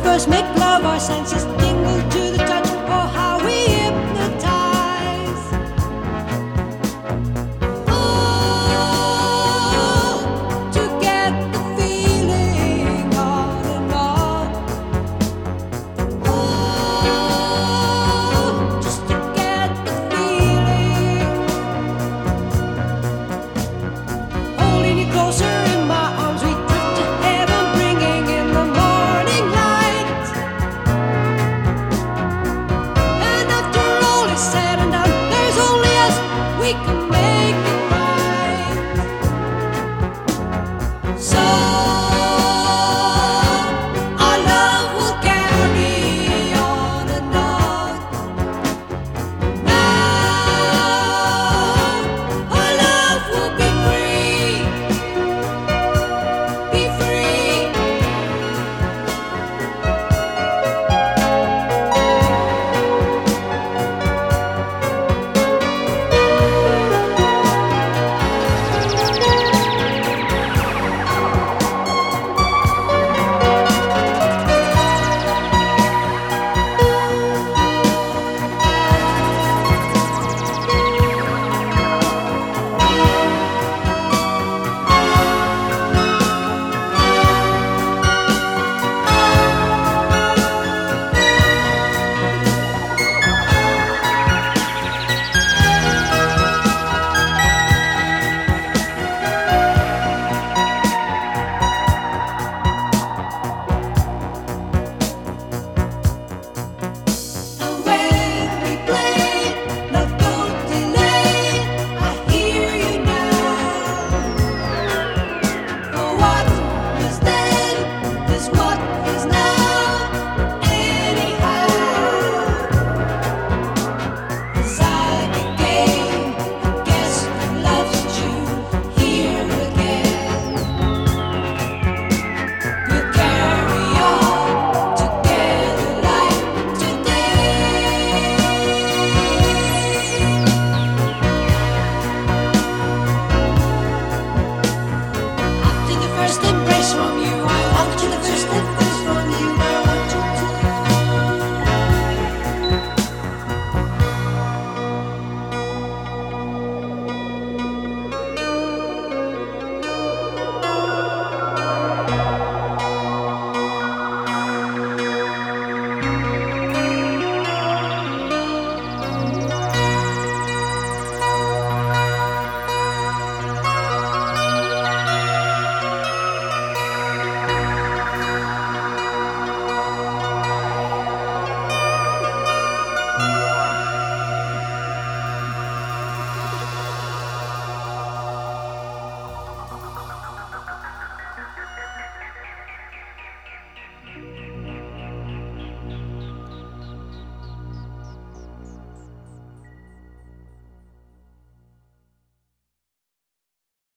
first make love, our senses tingle to the touch. Oh, how we hypnotize. Oh, to get the feeling on and on. Oh, just to get the feeling. Holding you closer in my arms, we drift to heaven, bringing in the morning light. And after all is said and done, there's only us, we can make it right. So our love will carry on and on. Now our love will be free, be free. And when we play, love don't delay. I hear you now. For what was then is what is now. Anyhow, as I became a guest who loves you here again, we'll carry on together like today. After the first embrace from you, I walked to the first